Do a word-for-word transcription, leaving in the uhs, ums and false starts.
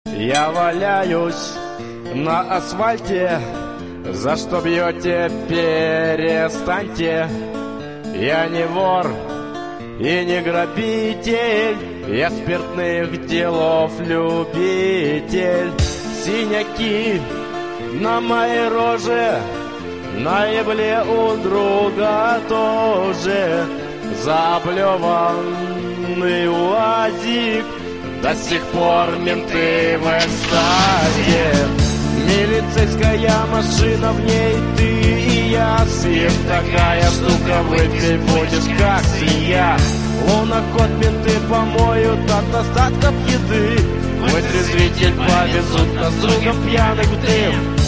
Я валяюсь на асфальте. За что бьете, перестаньте. Я не вор и не грабитель, я спиртных делов любитель. Синяки на моей роже, на ебле у друга тоже. Заблеванный УАЗик, до сих пор менты в экстазе. Милицейская машина, в ней ты и я. Свет такая штука, выпить будешь как свинья. Луноход менты помоют от остатков еды. Вытрезвитель повезут нас с другом пьяных в дым.